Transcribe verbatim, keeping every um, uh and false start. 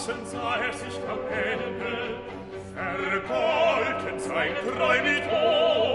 Herzen sah er sich am Ende, vergolten sein Treu mit Ohr.